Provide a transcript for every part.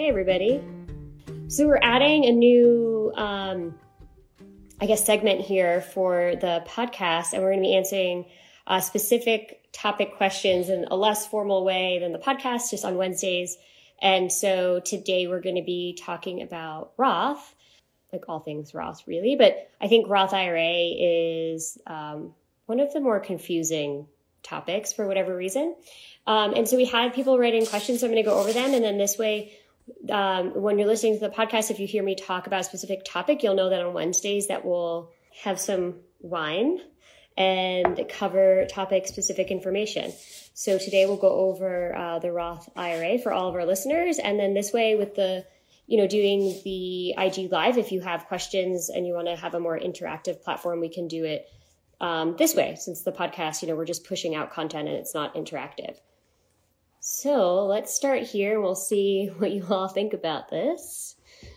Hey, everybody. So we're adding a new, segment here for the podcast, and we're going to be answering specific topic questions in a less formal way than the podcast, just on Wednesdays. And so today we're going to be talking about Roth, like all things Roth, really. But I think Roth IRA is one of the more confusing topics for whatever reason. And so we had people write in questions, so I'm going to go over them. And then this way, when you're listening to the podcast, if you hear me talk about a specific topic, you'll know that on Wednesdays that we'll have some wine and cover topic-specific information. So today we'll go over the Roth IRA for all of our listeners. And then this way with the, doing the IG Live, if you have questions and you want to have a more interactive platform, we can do it this way. Since the podcast, we're just pushing out content and it's not interactive. So let's start here. We'll see what you all think about this.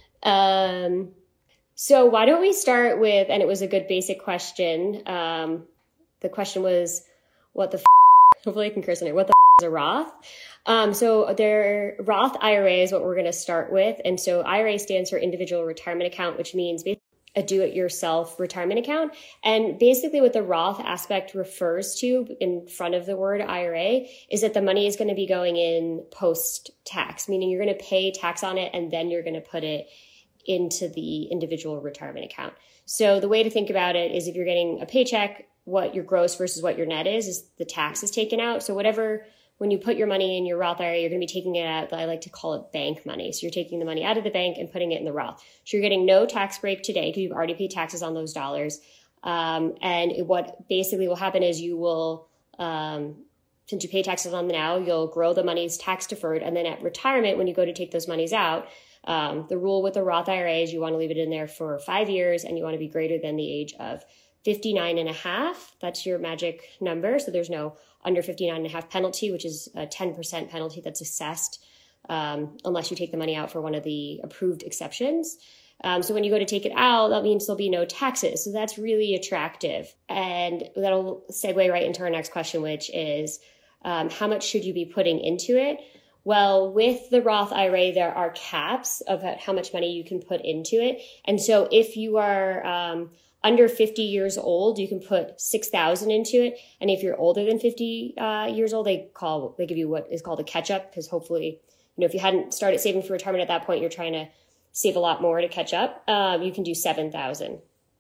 So why don't we start with, and it was a good basic question. The question was, hopefully I can curse on it. What the is a Roth? So their Roth IRA is what we're going to start with. And so IRA stands for Individual Retirement Account, which means basically a do-it-yourself retirement account. And basically what the Roth aspect refers to in front of the word IRA is that the money is going to be going in post-tax, meaning you're going to pay tax on it and then you're going to put it into the individual retirement account. So the way to think about it is if you're getting a paycheck, what your gross versus what your net is the tax is taken out. So when you put your money in your Roth IRA, you're going to be taking it out. I like to call it bank money. So you're taking the money out of the bank and putting it in the Roth. So you're getting no tax break today because you've already paid taxes on those dollars. And what basically will happen is you will, since you pay taxes on them now, you'll grow the money's tax deferred. And then at retirement, when you go to take those monies out, the rule with the Roth IRA is you want to leave it in there for 5 years and you want to be greater than the age of 59 and a half. That's your magic number. So there's no under 59 and a half penalty, which is a 10% penalty that's assessed unless you take the money out for one of the approved exceptions. So when you go to take it out, that means there'll be no taxes. So that's really attractive. And that'll segue right into our next question, which is how much should you be putting into it? Well, with the Roth IRA, there are caps of how much money you can put into it. And so if you are under 50 years old, you can put $6,000 into it. And if you're older than 50 years old, they give you what is called a catch up, because hopefully, if you hadn't started saving for retirement at that point, you're trying to save a lot more to catch up. You can do $7,000.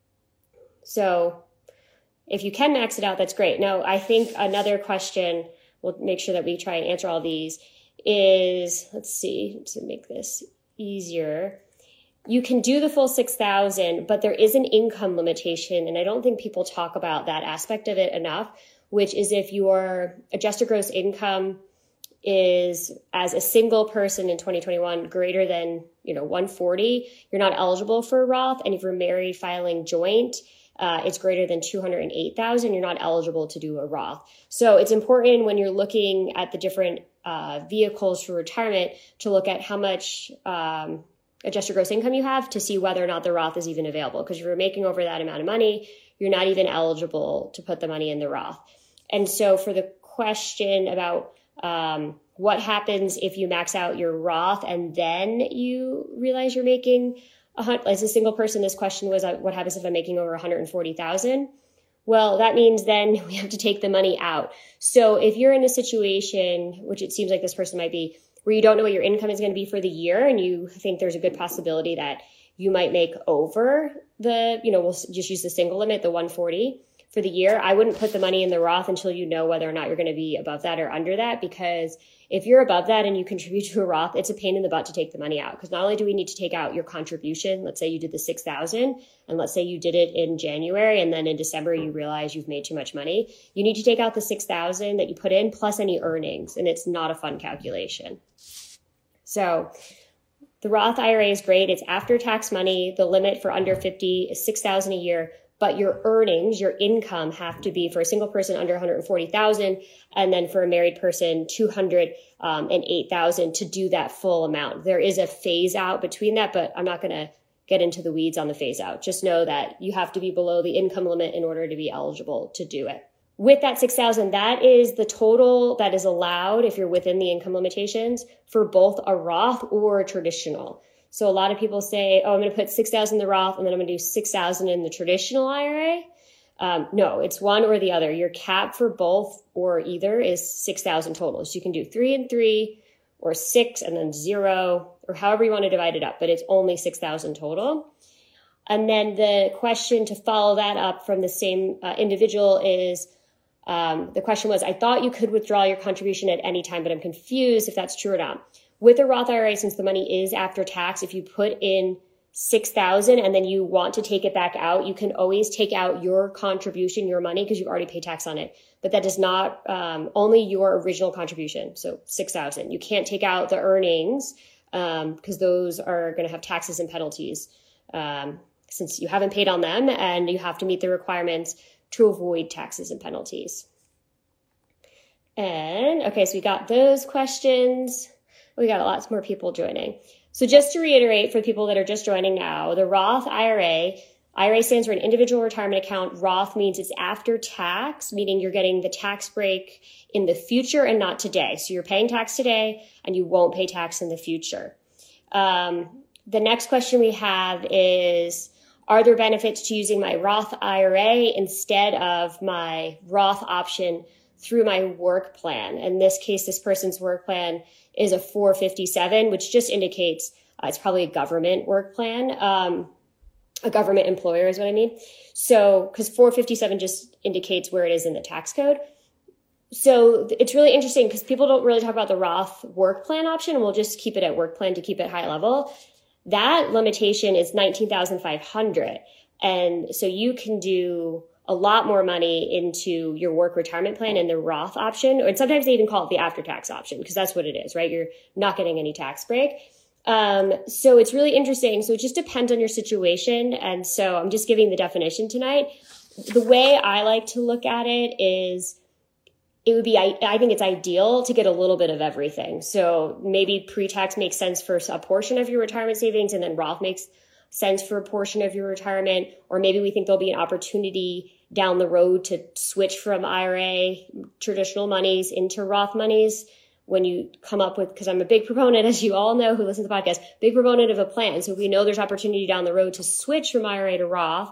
So if you can max it out, that's great. Now, I think another question, we'll make sure that we try and answer all these, is, let's see, to make this easier. You can do the full 6,000, but there is an income limitation. And I don't think people talk about that aspect of it enough, which is if your adjusted gross income is, as a single person in 2021, greater than, 140, you're not eligible for a Roth. And if you're married filing joint, it's greater than 208,000, you're not eligible to do a Roth. So it's important when you're looking at the different vehicles for retirement to look at how much adjusted gross income you have to see whether or not the Roth is even available. Because if you're making over that amount of money, you're not even eligible to put the money in the Roth. And so for the question about what happens if you max out your Roth and then you realize you're making, as a single person, this question was, what happens if I'm making over 140,000? Well, that means then we have to take the money out. So if you're in a situation, which it seems like this person might be, where you don't know what your income is going to be for the year and you think there's a good possibility that you might make over we'll just use the single limit, the 140 for the year, I wouldn't put the money in the Roth until you know whether or not you're going to be above that or under that, because if you're above that and you contribute to a Roth, it's a pain in the butt to take the money out. Because not only do we need to take out your contribution, let's say you did the 6,000, and let's say you did it in January, and then in December you realize you've made too much money. You need to take out the 6,000 that you put in plus any earnings, and it's not a fun calculation. So the Roth IRA is great. It's after tax money. The limit for under 50 is 6,000 a year. But your earnings, your income have to be, for a single person, under 140,000, and then for a married person, 208,000 to do that full amount. There is a phase out between that, but I'm not going to get into the weeds on the phase out. Just know that you have to be below the income limit in order to be eligible to do it. with that 6,000, that is the total that is allowed if you're within the income limitations for both a Roth or a traditional. So a lot of people say, oh, I'm going to put 6,000 in the Roth and then I'm going to do 6,000 in the traditional IRA. No, it's one or the other. Your cap for both or either is 6,000 total. So you can do 3 and 3 or 6 and then 0 or however you want to divide it up, but it's only 6,000 total. And then the question to follow that up from the same individual is, the question was, I thought you could withdraw your contribution at any time, but I'm confused if that's true or not. With a Roth IRA, since the money is after tax, if you put in 6,000 and then you want to take it back out, you can always take out your contribution, your money, because you've already paid tax on it. But that does not, only your original contribution. So 6,000. You can't take out the earnings, because those are going to have taxes and penalties, since you haven't paid on them and you have to meet the requirements to avoid taxes and penalties. And okay, so we got those questions. We got lots more people joining. So just to reiterate for people that are just joining now, the Roth IRA stands for an individual retirement account. Roth means it's after tax, meaning you're getting the tax break in the future and not today. So you're paying tax today and you won't pay tax in the future. The next question we have is, are there benefits to using my Roth IRA instead of my Roth option through my work plan? In this case, this person's work plan is a 457, which just indicates it's probably a government work plan. A government employer is what I mean. So, because 457 just indicates where it is in the tax code. So it's really interesting because people don't really talk about the Roth work plan option, and we'll just keep it at work plan to keep it high level. That limitation is $19,500. And so you can do a lot more money into your work retirement plan in the Roth option, or sometimes they even call it the after-tax option because that's what it is, right? You're not getting any tax break. So it's really interesting. So it just depends on your situation. And so I'm just giving the definition tonight. The way I like to look at it is I think it's ideal to get a little bit of everything. So maybe pre-tax makes sense for a portion of your retirement savings, and then Roth makes sense for a portion of your retirement. Or maybe we think there'll be an opportunity down the road to switch from IRA traditional monies into Roth monies when you come up with, because I'm a big proponent, as you all know who listen to the podcast, big proponent of a plan. So if we know there's opportunity down the road to switch from IRA to Roth,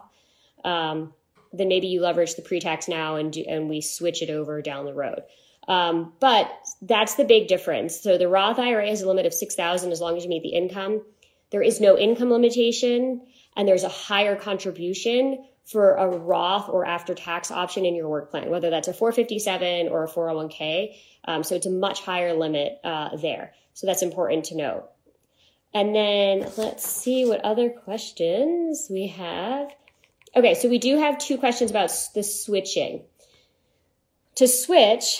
then maybe you leverage the pre-tax now and we switch it over down the road. But that's the big difference. So the Roth IRA has a limit of 6,000 as long as you meet the income. There is no income limitation, and there's a higher contribution for a Roth or after-tax option in your work plan, whether that's a 457 or a 401k. So it's a much higher limit there. So that's important to note. And then let's see what other questions we have. Okay, so we do have two questions about the switching. To switch,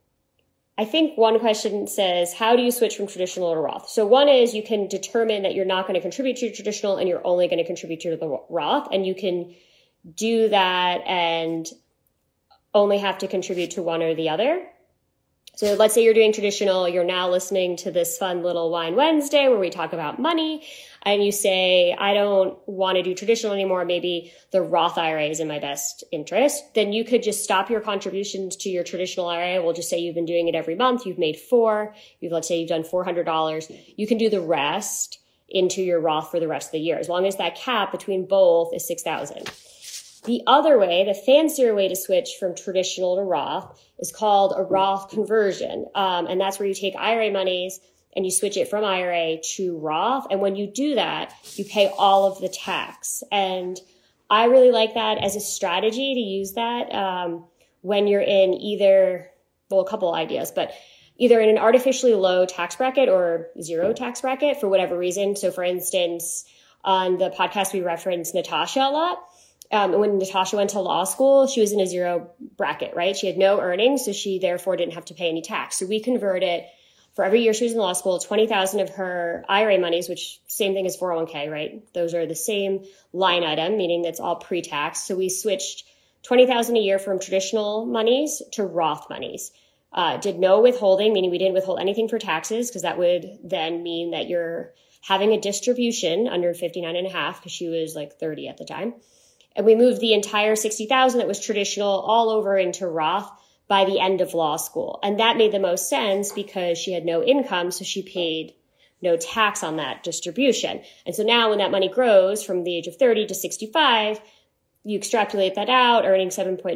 I think one question says, how do you switch from traditional to Roth? So one is you can determine that you're not going to contribute to your traditional and you're only going to contribute to the Roth, and you can do that and only have to contribute to one or the other. So let's say you're doing traditional, you're now listening to this fun little Wine Wednesday where we talk about money, and you say, I don't want to do traditional anymore. Maybe the Roth IRA is in my best interest. Then you could just stop your contributions to your traditional IRA. We'll just say you've been doing it every month. You've made let's say you've done $400. You can do the rest into your Roth for the rest of the year, as long as that cap between both is 6,000. The other way, the fancier way to switch from traditional to Roth, is called a Roth conversion. And that's where you take IRA monies and you switch it from IRA to Roth. And when you do that, you pay all of the tax. And I really like that as a strategy to use that when you're in a couple ideas, but either in an artificially low tax bracket or zero tax bracket for whatever reason. So for instance, on the podcast, we reference Natasha a lot. When Natasha went to law school, she was in a zero bracket, right? She had no earnings, so she therefore didn't have to pay any tax. So we converted, for every year she was in law school, 20,000 of her IRA monies, which same thing as 401k, right? Those are the same line item, meaning that's all pre-tax. So we switched 20,000 a year from traditional monies to Roth monies. Did no withholding, meaning we didn't withhold anything for taxes, because that would then mean that you're having a distribution under 59 and a half, because she was like 30 at the time. And we moved the entire 60,000 that was traditional all over into Roth by the end of law school. And that made the most sense because she had no income, so she paid no tax on that distribution. And so now when that money grows from the age of 30 to 65, you extrapolate that out, earning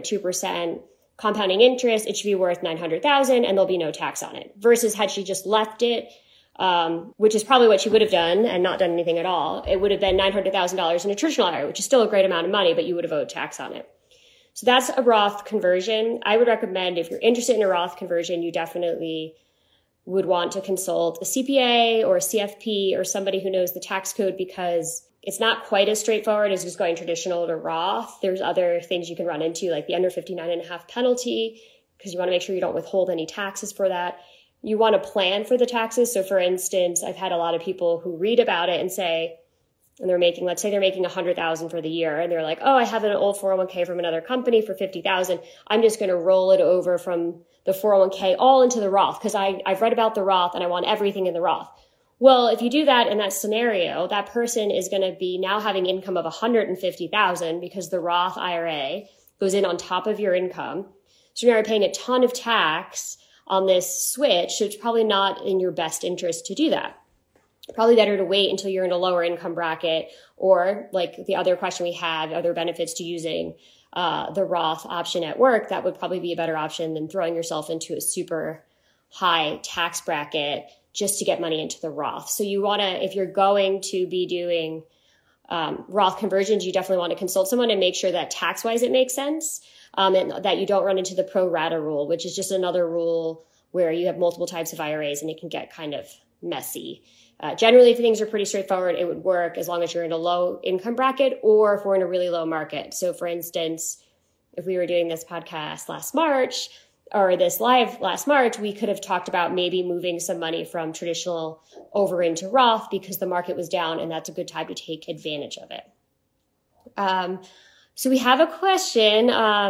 7.2% compounding interest, it should be worth 900,000 and there'll be no tax on it. Versus had she just left it, which is probably what she would have done and not done anything at all, it would have been $900,000 in a traditional IRA, which is still a great amount of money, but you would have owed tax on it. So that's a Roth conversion. I would recommend if you're interested in a Roth conversion, you definitely would want to consult a CPA or a CFP or somebody who knows the tax code, because it's not quite as straightforward as just going traditional to Roth. There's other things you can run into, like the under 59.5 penalty, because you want to make sure you don't withhold any taxes for that. You want to plan for the taxes. So for instance, I've had a lot of people who read about it and say, and they're making, let's say they're making 100,000 for the year. And they're like, oh, I have an old 401k from another company for 50,000. I'm just going to roll it over from the 401k all into the Roth because I've read about the Roth and I want everything in the Roth. Well, if you do that in that scenario, that person is going to be now having income of 150,000 because the Roth IRA goes in on top of your income. So now you're paying a ton of tax on this switch. So it's probably not in your best interest to do that. Probably better to wait until you're in a lower income bracket, or like the other question we had, other benefits to using the Roth option at work. That would probably be a better option than throwing yourself into a super high tax bracket just to get money into the Roth. So you want to, if you're going to be doing Roth conversions, you definitely want to consult someone and make sure that tax-wise it makes sense, and that you don't run into the pro rata rule, which is just another rule where you have multiple types of IRAs and it can get kind of messy. Generally, if things are pretty straightforward, it would work as long as you're in a low income bracket or if we're in a really low market. So for instance, if we were doing this podcast last March or this live last March, we could have talked about maybe moving some money from traditional over into Roth because the market was down and that's a good time to take advantage of it. So we have a question,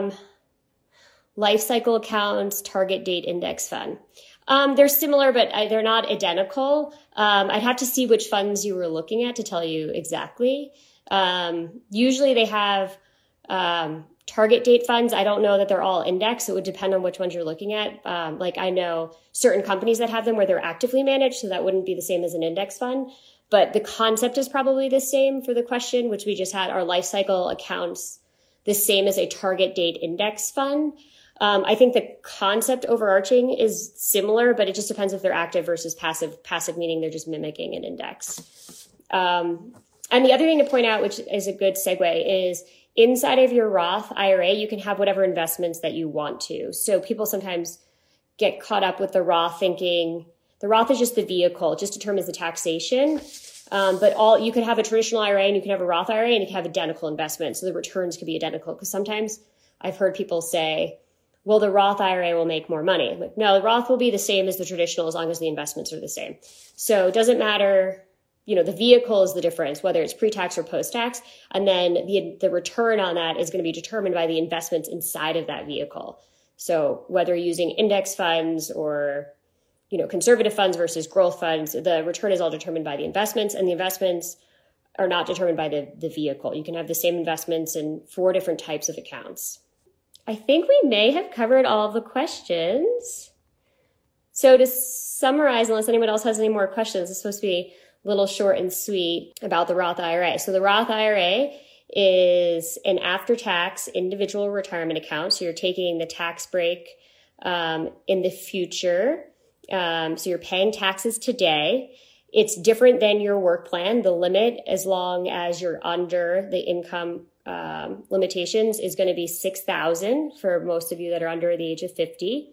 life cycle accounts, target date index fund. They're similar, but they're not identical. I'd have to see which funds you were looking at to tell you exactly. Usually they have target date funds. I don't know that they're all indexed. So it would depend on which ones you're looking at. Like I know certain companies that have them where they're actively managed, so that wouldn't be the same as an index fund. But the concept is probably the same for the question, which we just had. Our life cycle accounts the same as a target date index fund. I think the concept overarching is similar, but it just depends if they're active versus passive. Passive meaning they're just mimicking an index. And the other thing to point out, which is a good segue, is inside of your Roth IRA, you can have whatever investments that you want to. So people sometimes get caught up with the Roth thinking the Roth is just the vehicle, it just determines the taxation. But you could have a traditional IRA and you can have a Roth IRA and you can have identical investments. So the returns could be identical, because sometimes I've heard people say, well, the Roth IRA will make more money. Like, no, the Roth will be the same as the traditional as long as the investments are the same. So it doesn't matter, the vehicle is the difference, whether it's pre-tax or post-tax. And then the return on that is going to be determined by the investments inside of that vehicle. So whether you're using index funds or, conservative funds versus growth funds, the return is all determined by the investments, and the investments are not determined by the vehicle. You can have the same investments in 4 different types of accounts. I think we may have covered all of the questions. So to summarize, unless anyone else has any more questions, it's supposed to be a little short and sweet about the Roth IRA. So the Roth IRA is an after-tax individual retirement account. So you're taking the tax break in the future. So you're paying taxes today. It's different than your work plan. The limit, as long as you're under the income limitations, is going to be $6,000 for most of you that are under the age of 50.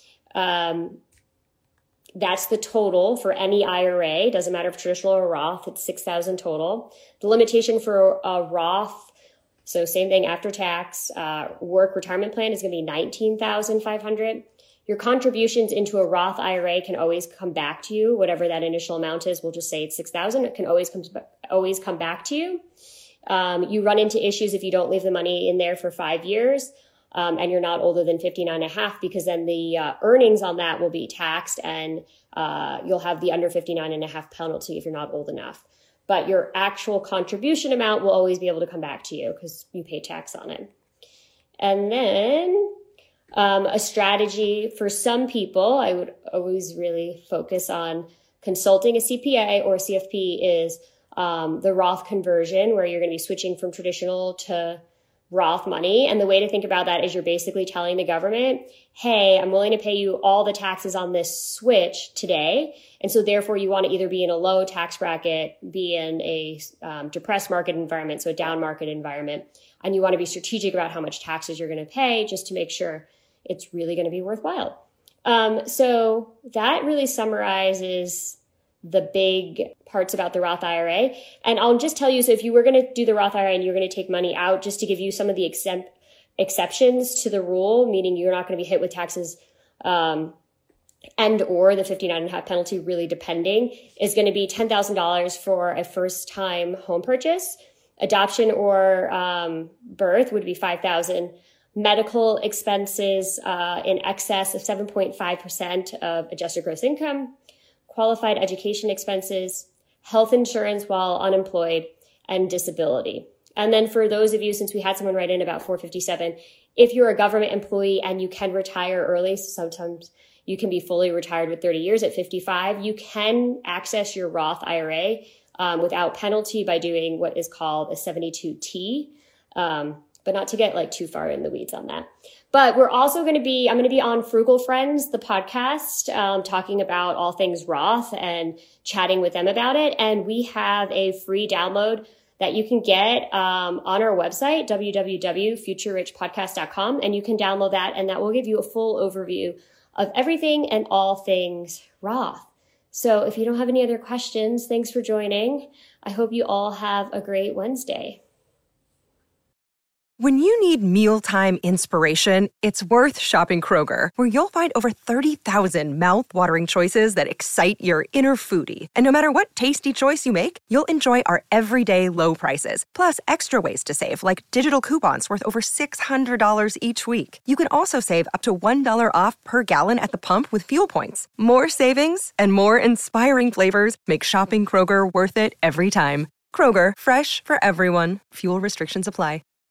That's the total for any IRA. Doesn't matter if traditional or Roth, it's $6,000 total. The limitation for a Roth, so same thing after tax, work retirement plan is going to be $19,500. Your contributions into a Roth IRA can always come back to you. Whatever that initial amount is, we'll just say it's $6,000. It can always come back to you. You run into issues if you don't leave the money in there for 5 years, and you're not older than 59.5, because then the earnings on that will be taxed, and you'll have the under 59.5 penalty if you're not old enough. but your actual contribution amount will always be able to come back to you because you pay tax on it. And then a strategy for some people, I would always really focus on consulting a CPA or a CFP is the Roth conversion, where you're going to be switching from traditional to Roth money. And the way to think about that is you're basically telling the government, hey, I'm willing to pay you all the taxes on this switch today. And so therefore you want to either be in a low tax bracket, be in a depressed market environment, so a down market environment. And you want to be strategic about how much taxes you're going to pay just to make sure it's really going to be worthwhile. So that really summarizes the big parts about the Roth IRA. And I'll just tell you, so if you were going to do the Roth IRA and you're going to take money out, just to give you some of the exceptions to the rule, meaning you're not going to be hit with taxes and or the 59.5 penalty, really depending, is going to be $10,000 for a first-time home purchase. Adoption or birth would be $5,000. Medical expenses in excess of 7.5% of adjusted gross income. Qualified education expenses, health insurance while unemployed, and disability. And then for those of you, since we had someone write in about 457, if you're a government employee and you can retire early, so sometimes you can be fully retired with 30 years at 55, you can access your Roth IRA without penalty by doing what is called a 72T, but not to get like too far in the weeds on that. But we're also I'm going to be on Frugal Friends, the podcast, talking about all things Roth and chatting with them about it. And we have a free download that you can get on our website, www.futurerichpodcast.com. And you can download that, and that will give you a full overview of everything and all things Roth. So if you don't have any other questions, thanks for joining. I hope you all have a great Wednesday. When you need mealtime inspiration, it's worth shopping Kroger, where you'll find over 30,000 mouth-watering choices that excite your inner foodie. And no matter what tasty choice you make, you'll enjoy our everyday low prices, plus extra ways to save, like digital coupons worth over $600 each week. You can also save up to $1 off per gallon at the pump with fuel points. More savings and more inspiring flavors make shopping Kroger worth it every time. Kroger, fresh for everyone. Fuel restrictions apply.